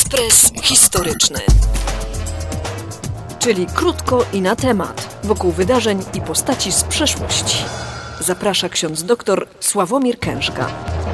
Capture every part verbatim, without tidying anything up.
Ekspres historyczny. Czyli krótko i na temat, wokół wydarzeń i postaci z przeszłości. Zaprasza ksiądz doktor Sławomir Kężka.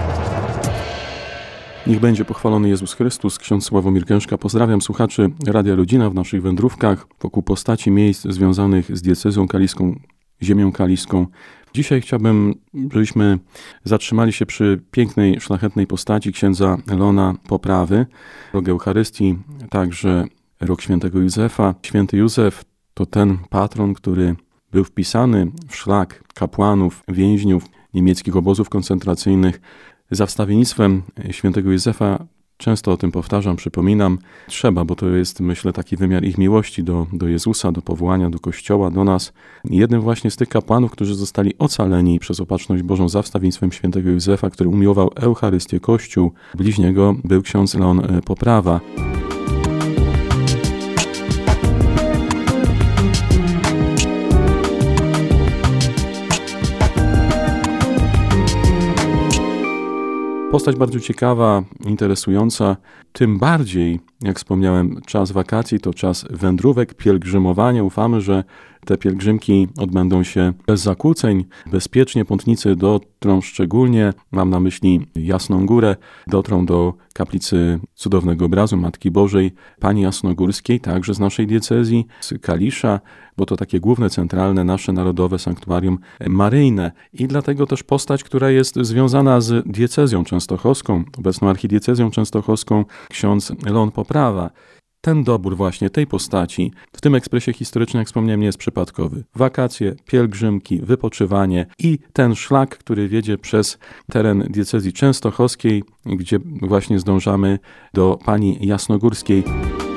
Niech będzie pochwalony Jezus Chrystus. Ksiądz Sławomir Kężka. Pozdrawiam słuchaczy Radia Rodzina w naszych wędrówkach wokół postaci miejsc związanych z diecezją kaliską, ziemią kaliską. Dzisiaj chciałbym, żebyśmy zatrzymali się przy pięknej, szlachetnej postaci księdza Leona Poprawy. Rok Eucharystii, także rok świętego Józefa. Święty Józef to ten patron, który był wpisany w szlak kapłanów, więźniów niemieckich obozów koncentracyjnych. Za wstawiennictwem świętego Józefa, często o tym powtarzam, przypominam, trzeba, bo to jest, myślę, taki wymiar ich miłości do, do Jezusa, do powołania, do Kościoła, do nas. Jednym właśnie z tych kapłanów, którzy zostali ocaleni przez opatrzność Bożą za wstawiennictwem świętego Józefa, który umiłował Eucharystię, Kościół, bliźniego, był ksiądz Leon Poprawa. Postać bardzo ciekawa, interesująca, tym bardziej, jak wspomniałem, czas wakacji to czas wędrówek, pielgrzymowania. Ufamy, że te pielgrzymki odbędą się bez zakłóceń, bezpiecznie. Pątnicy dotrą szczególnie, mam na myśli Jasną Górę, dotrą do kaplicy cudownego obrazu Matki Bożej, Pani Jasnogórskiej, także z naszej diecezji, z Kalisza, bo to takie główne, centralne, nasze narodowe sanktuarium maryjne. I dlatego też postać, która jest związana z diecezją częstochowską, obecną archidiecezją częstochowską, ksiądz Leon Poprawa. Ten dobór właśnie tej postaci w tym ekspresie historycznym, jak wspomniałem, nie jest przypadkowy. Wakacje, pielgrzymki, wypoczywanie i ten szlak, który wiedzie przez teren diecezji częstochowskiej, gdzie właśnie zdążamy do Pani Jasnogórskiej.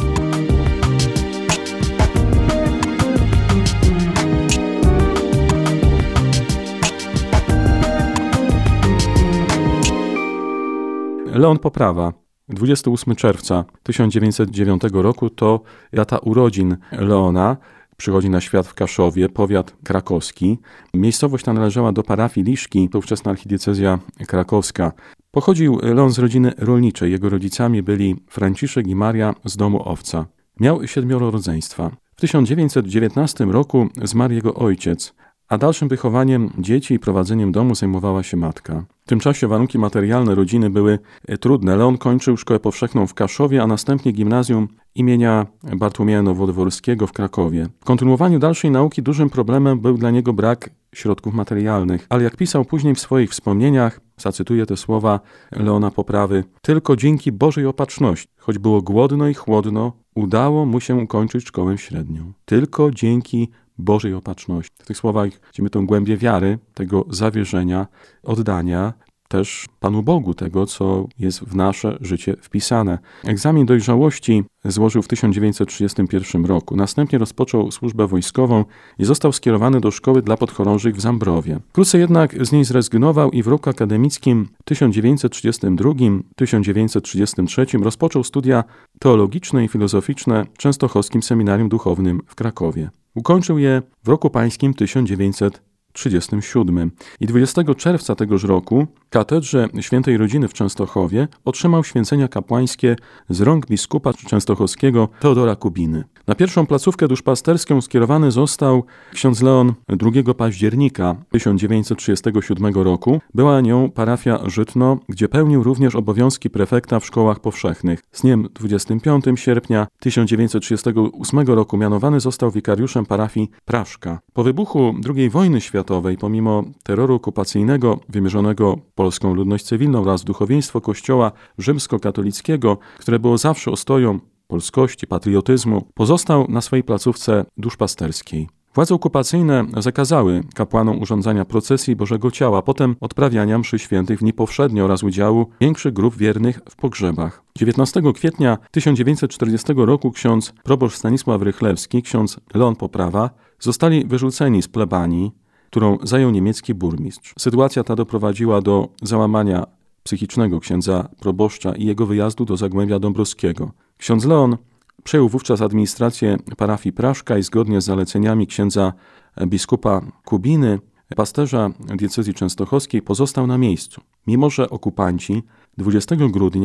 Leon Poprawa. dwudziestego ósmego czerwca tysiąc dziewięćset dziewiątego roku to data urodzin Leona. Przychodzi na świat w Kaszowie, powiat krakowski. Miejscowość ta należała do parafii Liszki, to ówczesna archidiecezja krakowska. Pochodził Leon z rodziny rolniczej. Jego rodzicami byli Franciszek i Maria z domu Owca. Miał siedmioro rodzeństwa. W tysiąc dziewięćset dziewiętnastym roku zmarł jego ojciec, a dalszym wychowaniem dzieci i prowadzeniem domu zajmowała się matka. W tym czasie warunki materialne rodziny były trudne. Leon kończył szkołę powszechną w Kaszowie, a następnie gimnazjum imienia Bartłomieja Nowodworskiego w Krakowie. W kontynuowaniu dalszej nauki dużym problemem był dla niego brak środków materialnych, ale jak pisał później w swoich wspomnieniach, zacytuję te słowa Leona Poprawy: tylko dzięki Bożej opatrzności, choć było głodno i chłodno, udało mu się ukończyć szkołę średnią. Tylko dzięki Bożej opatrzności. W tych słowach widzimy tę głębię wiary, tego zawierzenia, oddania też Panu Bogu tego, co jest w nasze życie wpisane. Egzamin dojrzałości złożył w tysiąc dziewięćset trzydziestym pierwszym roku. Następnie rozpoczął służbę wojskową i został skierowany do szkoły dla podchorążych w Zambrowie. Wkrótce jednak z niej zrezygnował i w roku akademickim tysiąc dziewięćset trzydziestym drugim do tysiąc dziewięćset trzydziestym trzecim rozpoczął studia teologiczne i filozoficzne w Częstochowskim Seminarium Duchownym w Krakowie. Ukończył je w roku pańskim tysiąc dziewięćset trzydziestym siódmym i dwudziestego czerwca tegoż roku w katedrze Świętej Rodziny w Częstochowie otrzymał święcenia kapłańskie z rąk biskupa częstochowskiego Teodora Kubiny. Na pierwszą placówkę duszpasterską skierowany został ksiądz Leon drugiego października tysiąc dziewięćset trzydziestego siódmego roku. Była nią parafia Żytno, gdzie pełnił również obowiązki prefekta w szkołach powszechnych. Z dniem dwudziestego piątego sierpnia tysiąc dziewięćset trzydziestego ósmego roku mianowany został wikariuszem parafii Praszka. Po wybuchu drugiej wojny światowej, pomimo terroru okupacyjnego wymierzonego w polską ludność cywilną oraz duchowieństwo Kościoła rzymskokatolickiego, które było zawsze ostoją polskości, patriotyzmu, pozostał na swojej placówce duszpasterskiej. Władze okupacyjne zakazały kapłanom urządzania procesji Bożego Ciała, potem odprawiania mszy świętych w dni powszednie oraz udziału większych grup wiernych w pogrzebach. dziewiętnastego kwietnia tysiąc dziewięćset czterdziestego roku ksiądz proboszcz Stanisław Rychlewski, ksiądz Leon Poprawa zostali wyrzuceni z plebanii, którą zajął niemiecki burmistrz. Sytuacja ta doprowadziła do załamania psychicznego księdza proboszcza i jego wyjazdu do Zagłębia Dąbrowskiego. Ksiądz Leon przejął wówczas administrację parafii Praszka i zgodnie z zaleceniami księdza biskupa Kubiny, pasterza diecezji częstochowskiej, pozostał na miejscu. Mimo że okupanci dwudziestego grudnia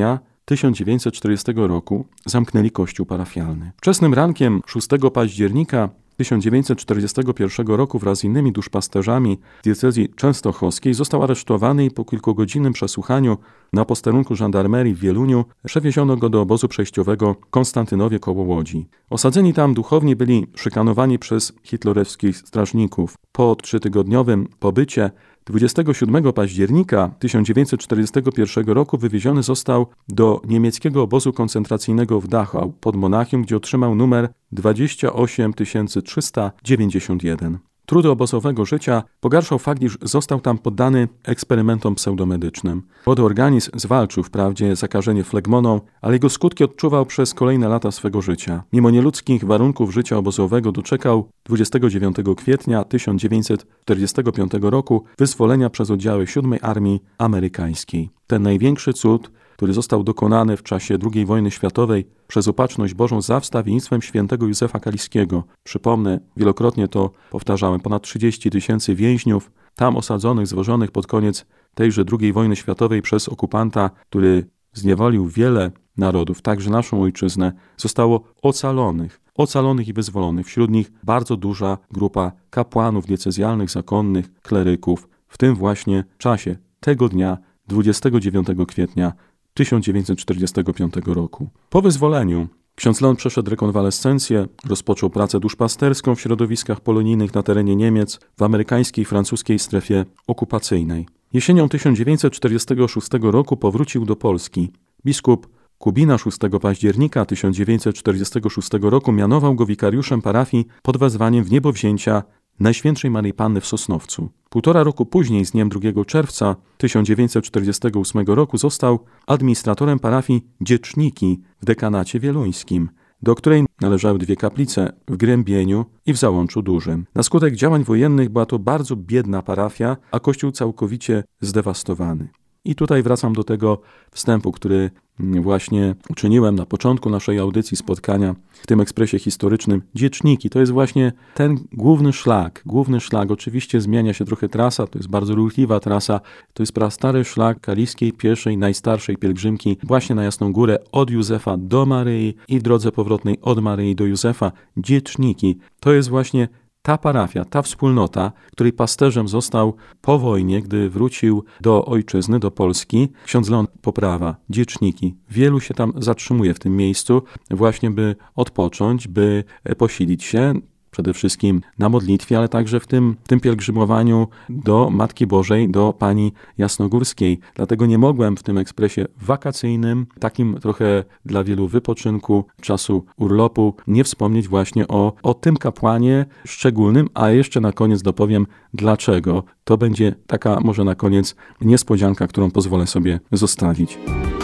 tysiąc dziewięćset czterdziestego roku zamknęli kościół parafialny. Wczesnym rankiem szóstego października tysiąc dziewięćset czterdziestego pierwszego roku wraz z innymi duszpasterzami diecezji częstochowskiej został aresztowany i po kilkugodzinnym przesłuchaniu na posterunku żandarmerii w Wieluniu przewieziono go do obozu przejściowego w Konstantynowie koło Łodzi. Osadzeni tam duchowni byli szykanowani przez hitlerowskich strażników. Po trzytygodniowym pobycie dwudziestego siódmego października tysiąc dziewięćset czterdziestego pierwszego roku wywieziony został do niemieckiego obozu koncentracyjnego w Dachau pod Monachium, gdzie otrzymał numer dwadzieścia osiem tysięcy trzysta dziewięćdziesiąt jeden. Trudy obozowego życia pogarszał fakt, iż został tam poddany eksperymentom pseudomedycznym. Młody organizm zwalczył wprawdzie zakażenie flegmoną, ale jego skutki odczuwał przez kolejne lata swego życia. Mimo nieludzkich warunków życia obozowego doczekał dwudziestego dziewiątego kwietnia tysiąc dziewięćset czterdziestego piątego roku wyzwolenia przez oddziały siódmej Armii Amerykańskiej. Ten największy cud, który został dokonany w czasie drugiej wojny światowej przez opatrzność Bożą za wstawiennictwem świętego Józefa Kaliskiego. Przypomnę, wielokrotnie to powtarzałem, ponad trzydzieści tysięcy więźniów, tam osadzonych, zwożonych pod koniec tejże drugiej wojny światowej przez okupanta, który zniewolił wiele narodów, także naszą ojczyznę, zostało ocalonych, ocalonych i wyzwolonych. Wśród nich bardzo duża grupa kapłanów diecezjalnych, zakonnych, kleryków, w tym właśnie czasie tego dnia, dwudziestego dziewiątego kwietnia tysiąc dziewięćset czterdziestego piątego roku. Po wyzwoleniu ksiądz Leon przeszedł rekonwalescencję, rozpoczął pracę duszpasterską w środowiskach polonijnych na terenie Niemiec, w amerykańskiej i francuskiej strefie okupacyjnej. Jesienią tysiąc dziewięćset czterdziestego szóstego roku powrócił do Polski. Biskup Kubina szóstego października tysiąc dziewięćset czterdziestego szóstego roku mianował go wikariuszem parafii pod wezwaniem wniebowzięcia Najświętszej Maryi Panny w Sosnowcu. Półtora roku później, z dniem drugiego czerwca tysiąc dziewięćset czterdziestego ósmego roku został administratorem parafii Dzieczniki w dekanacie wieluńskim, do której należały dwie kaplice w Grębieniu i w Załączu Dużym. Na skutek działań wojennych była to bardzo biedna parafia, a kościół całkowicie zdewastowany. I tutaj wracam do tego wstępu, który właśnie uczyniłem na początku naszej audycji, spotkania w tym ekspresie historycznym. Dzieczniki to jest właśnie ten główny szlak. Główny szlak, oczywiście zmienia się trochę trasa, to jest bardzo ruchliwa trasa. To jest prastary szlak kaliskiej, pierwszej, najstarszej pielgrzymki właśnie na Jasną Górę od Józefa do Maryi i w drodze powrotnej od Maryi do Józefa. Dzieczniki to jest właśnie ta parafia, ta wspólnota, której pasterzem został po wojnie, gdy wrócił do ojczyzny, do Polski, ksiądz Leon Poprawa, Dzieczniki. Wielu się tam zatrzymuje w tym miejscu właśnie, by odpocząć, by posilić się, przede wszystkim na modlitwie, ale także w tym, w tym pielgrzymowaniu do Matki Bożej, do Pani Jasnogórskiej. Dlatego nie mogłem w tym ekspresie wakacyjnym, takim trochę dla wielu wypoczynku, czasu urlopu, nie wspomnieć właśnie o, o tym kapłanie szczególnym, a jeszcze na koniec dopowiem dlaczego. To będzie taka może na koniec niespodzianka, którą pozwolę sobie zostawić.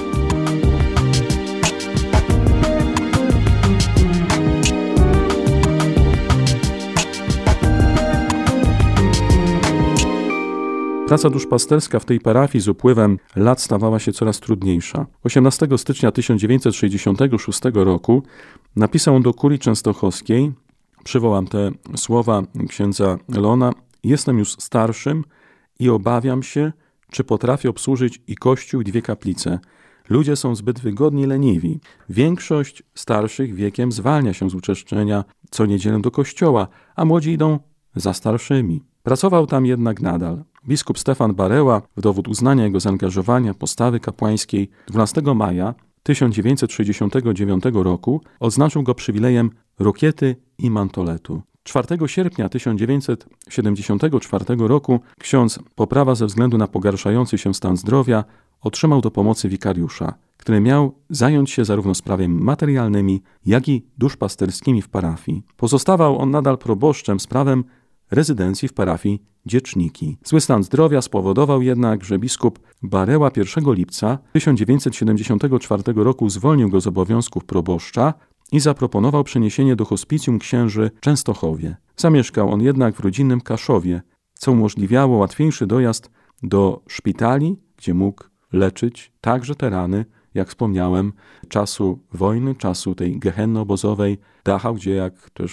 Praca duszpasterska w tej parafii z upływem lat stawała się coraz trudniejsza. osiemnastego stycznia tysiąc dziewięćset sześćdziesiątego szóstego roku napisał on do kurii częstochowskiej, przywołam te słowa księdza Leona: jestem już starszym i obawiam się, czy potrafię obsłużyć i kościół, i dwie kaplice. Ludzie są zbyt wygodni, leniwi. Większość starszych wiekiem zwalnia się z uczęszczenia co niedzielę do kościoła, a młodzi idą za starszymi. Pracował tam jednak nadal. Biskup Stefan Bareła, w dowód uznania jego zaangażowania, postawy kapłańskiej, dwunastego maja tysiąc dziewięćset sześćdziesiątego dziewiątego roku odznaczył go przywilejem rokiety i mantoletu. czwartego sierpnia tysiąc dziewięćset siedemdziesiątego czwartego roku ksiądz Poprawa ze względu na pogarszający się stan zdrowia otrzymał do pomocy wikariusza, który miał zająć się zarówno sprawami materialnymi, jak i duszpasterskimi w parafii. Pozostawał on nadal proboszczem z prawem rezydencji w parafii Dzieczniki. Zły stan zdrowia spowodował jednak, że biskup Bareła pierwszego lipca tysiąc dziewięćset siedemdziesiątego czwartego roku zwolnił go z obowiązków proboszcza i zaproponował przeniesienie do hospicjum księży w Częstochowie. Zamieszkał on jednak w rodzinnym Kaszowie, co umożliwiało łatwiejszy dojazd do szpitali, gdzie mógł leczyć także te rany, jak wspomniałem, czasu wojny, czasu tej gehenny obozowej, Dachau, gdzie jak też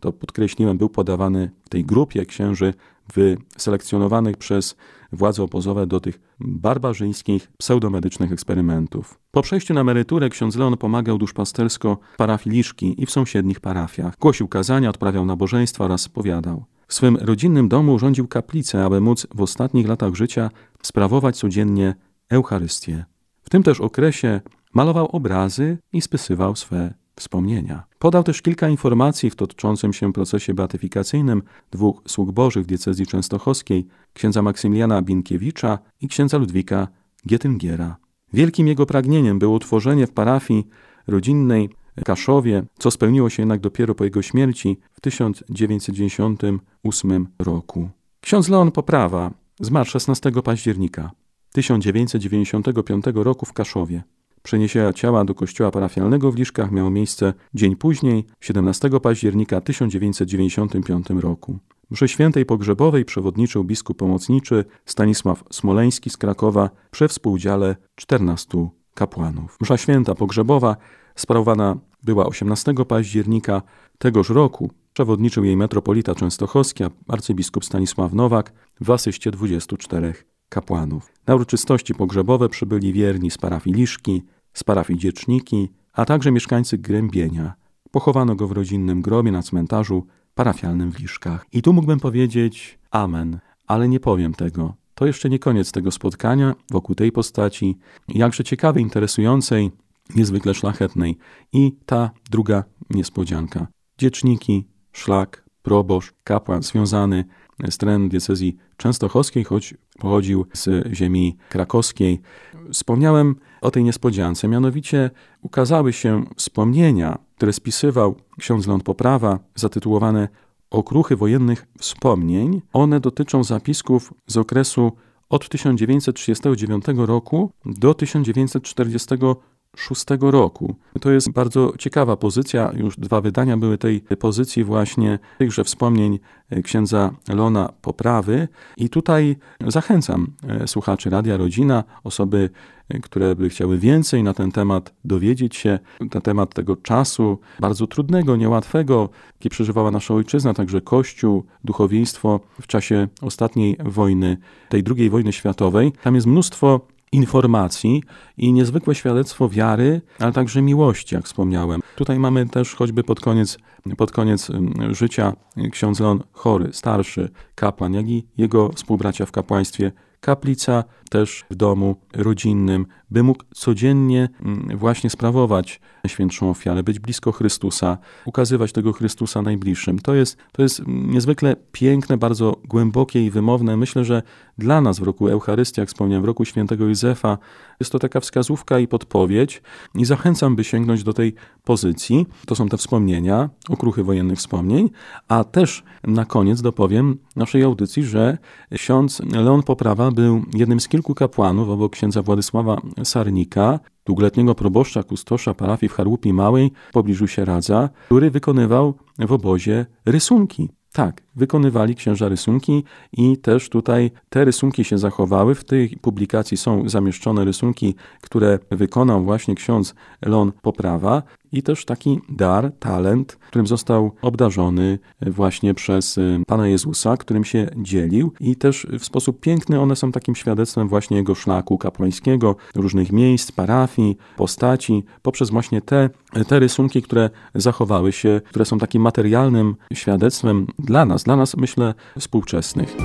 to podkreśliłem, był podawany w tej grupie księży wyselekcjonowanych przez władze obozowe do tych barbarzyńskich, pseudomedycznych eksperymentów. Po przejściu na emeryturę ksiądz Leon pomagał duszpastersko w parafii Liszki i w sąsiednich parafiach. Głosił kazania, odprawiał nabożeństwa oraz spowiadał. W swym rodzinnym domu urządził kaplicę, aby móc w ostatnich latach życia sprawować codziennie Eucharystię. W tym też okresie malował obrazy i spisywał swe wspomnienia. Podał też kilka informacji w toczącym się procesie beatyfikacyjnym dwóch sług bożych w diecezji częstochowskiej, księdza Maksymiliana Binkiewicza i księdza Ludwika Gietyngiera. Wielkim jego pragnieniem było utworzenie w parafii rodzinnej w Kaszowie, co spełniło się jednak dopiero po jego śmierci w tysiąc dziewięćset dziewięćdziesiątym ósmym roku. Ksiądz Leon Poprawa zmarł szesnastego października tysiąc dziewięćset dziewięćdziesiątego piątego roku w Kaszowie. Przeniesienie ciała do kościoła parafialnego w Liszkach miało miejsce dzień później, siedemnastego października tysiąc dziewięćset dziewięćdziesiątym piątym roku. Mszy świętej pogrzebowej przewodniczył biskup pomocniczy Stanisław Smoleński z Krakowa przy współudziale czternastu kapłanów. Msza święta pogrzebowa sprawowana była osiemnastego października tegoż roku. Przewodniczył jej metropolita częstochowski, arcybiskup Stanisław Nowak w asyście dwudziestu czterech kapłanów. Na uroczystości pogrzebowe przybyli wierni z parafii Liszki, z parafii Dzieczniki, a także mieszkańcy Grębienia. Pochowano go w rodzinnym grobie na cmentarzu parafialnym w Liszkach. I tu mógłbym powiedzieć amen, ale nie powiem tego. To jeszcze nie koniec tego spotkania wokół tej postaci, jakże ciekawej, interesującej, niezwykle szlachetnej. I ta druga niespodzianka. Dzieczniki, szlak, proboszcz, kapłan związany z terenem diecezji częstochowskiej, choć pochodził z ziemi krakowskiej. Wspomniałem o tej niespodziance, mianowicie ukazały się wspomnienia, które spisywał ksiądz Leon Poprawa, zatytułowane Okruchy wojennych wspomnień. One dotyczą zapisków z okresu od tysiąc dziewięćset trzydziestego dziewiątego roku do tysiąc dziewięćset czterdziestego szóstego roku. To jest bardzo ciekawa pozycja, już dwa wydania były tej pozycji właśnie tychże wspomnień księdza Leona Poprawy i tutaj zachęcam słuchaczy Radia Rodzina, osoby, które by chciały więcej na ten temat dowiedzieć się, na temat tego czasu bardzo trudnego, niełatwego, jaki przeżywała nasza ojczyzna, także Kościół, duchowieństwo w czasie ostatniej wojny, tej drugiej wojny światowej. Tam jest mnóstwo informacji i niezwykłe świadectwo wiary, ale także miłości, jak wspomniałem. Tutaj mamy też choćby pod koniec, pod koniec życia ksiądz Leon chory, starszy kapłan, jak i jego współbracia w kapłaństwie. Kaplica też w domu rodzinnym, by mógł codziennie właśnie sprawować najświętszą ofiarę, być blisko Chrystusa, ukazywać tego Chrystusa najbliższym. To jest, to jest niezwykle piękne, bardzo głębokie i wymowne. Myślę, że dla nas w roku Eucharystii, jak wspomniałem, w roku świętego Józefa, jest to taka wskazówka i podpowiedź i zachęcam, by sięgnąć do tej pozycji. To są te wspomnienia, okruchy wojennych wspomnień, a też na koniec dopowiem naszej audycji, że ksiądz Leon Poprawa był jednym z kilku kapłanów obok księdza Władysława Sarnika, długoletniego proboszcza, kustosza parafii w Charłupi Małej w pobliżu Sieradza, który wykonywał w obozie rysunki. Tak, wykonywali księża rysunki i też tutaj te rysunki się zachowały. W tej publikacji są zamieszczone rysunki, które wykonał właśnie ksiądz Leon Poprawa i też taki dar, talent, którym został obdarzony właśnie przez Pana Jezusa, którym się dzielił i też w sposób piękny one są takim świadectwem właśnie jego szlaku kapłańskiego, różnych miejsc, parafii, postaci, poprzez właśnie te, te rysunki, które zachowały się, które są takim materialnym świadectwem dla nas, dla nas myślę współczesnych.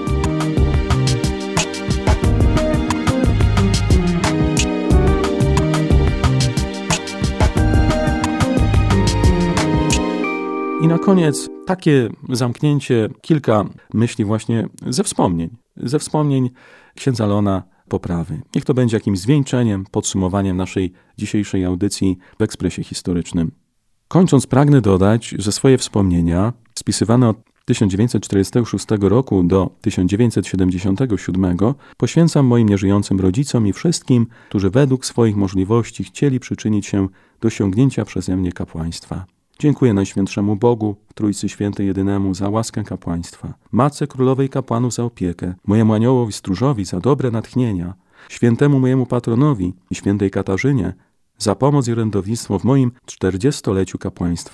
I na koniec takie zamknięcie, kilka myśli właśnie ze wspomnień, ze wspomnień księdza Leona Poprawy. Niech to będzie jakimś zwieńczeniem, podsumowaniem naszej dzisiejszej audycji w Ekspresie Historycznym. Kończąc, pragnę dodać, że swoje wspomnienia spisywane od tysiąc dziewięćset czterdziestego szóstego roku do tysiąc dziewięćset siedemdziesiątego siódmego poświęcam moim nieżyjącym rodzicom i wszystkim, którzy według swoich możliwości chcieli przyczynić się do osiągnięcia przeze mnie kapłaństwa. Dziękuję Najświętszemu Bogu, w Trójcy Świętej Jedynemu, za łaskę kapłaństwa, Matce Królowej Kapłanów za opiekę, mojemu aniołowi stróżowi za dobre natchnienia, świętemu mojemu patronowi i świętej Katarzynie za pomoc i orędownictwo w moim czterdziestoleciu kapłaństwa.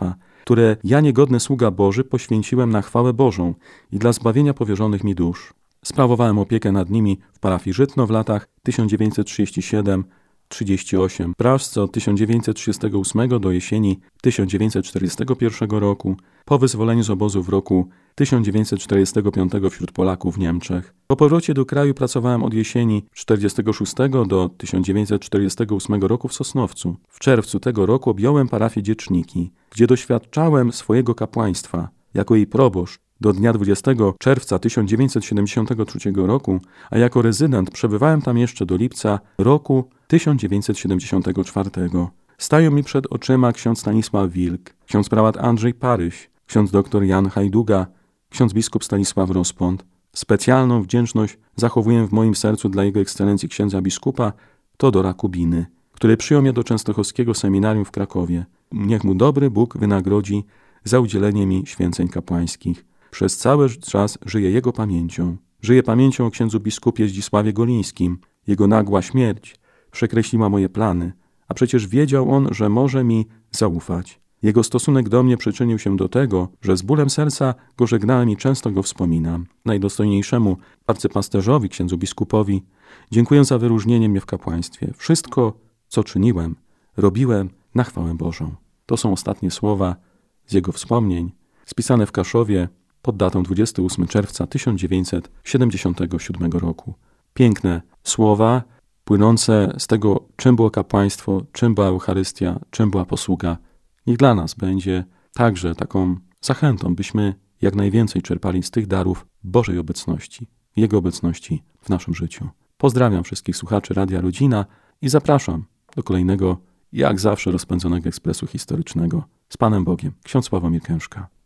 które ja, niegodny sługa Boży, poświęciłem na chwałę Bożą i dla zbawienia powierzonych mi dusz. Sprawowałem opiekę nad nimi w parafii Żytno w latach tysiąc dziewięćset trzydziesty siódmy do trzydziestego ósmego, w Pражce od tysiąc dziewięćset trzydziestego ósmego do jesieni tysiąc dziewięćset czterdziestego pierwszego roku, po wyzwoleniu z obozu w roku tysiąc dziewięćset czterdziestego piątego wśród Polaków w Niemczech. Po powrocie do kraju pracowałem od jesieni czterdziestego szóstego do tysiąc dziewięćset czterdziestego ósmego roku w Sosnowcu. W czerwcu tego roku objąłem parafię Dzieczniki, gdzie doświadczałem swojego kapłaństwa jako jej proboszcz do dnia dwudziestego czerwca tysiąc dziewięćset siedemdziesiątego trzeciego roku, a jako rezydent przebywałem tam jeszcze do lipca roku tysiąc dziewięćset siedemdziesiątego czwartego. Stają mi przed oczyma ksiądz Stanisław Wilk, ksiądz prałat Andrzej Paryś, ksiądz doktor Jan Hajduga, ksiądz biskup Stanisław Rozpąd. Specjalną wdzięczność zachowuję w moim sercu dla Jego Ekscelencji księdza biskupa Todora Kubiny, który przyjął mnie do Częstochowskiego Seminarium w Krakowie. Niech mu dobry Bóg wynagrodzi za udzielenie mi święceń kapłańskich. Przez cały czas żyję jego pamięcią. Żyję pamięcią o księdzu biskupie Zdzisławie Golińskim. Jego nagła śmierć przekreśliła moje plany, a przecież wiedział on, że może mi zaufać. Jego stosunek do mnie przyczynił się do tego, że z bólem serca go żegnałem i często go wspominam. Najdostojniejszemu arcypasterzowi, księdzu biskupowi, dziękuję za wyróżnienie mnie w kapłaństwie. Wszystko, co czyniłem, robiłem na chwałę Bożą. To są ostatnie słowa z jego wspomnień, spisane w Kaszowie pod datą dwudziestego ósmego czerwca tysiąc dziewięćset siedemdziesiątego siódmego roku. Piękne słowa płynące z tego, czym było kapłaństwo, czym była Eucharystia, czym była posługa. Niech dla nas będzie także taką zachętą, byśmy jak najwięcej czerpali z tych darów Bożej obecności, Jego obecności w naszym życiu. Pozdrawiam wszystkich słuchaczy Radia Rodzina i zapraszam do kolejnego, jak zawsze, rozpędzonego ekspresu historycznego. Z Panem Bogiem, ksiądz Sławomir Kężka.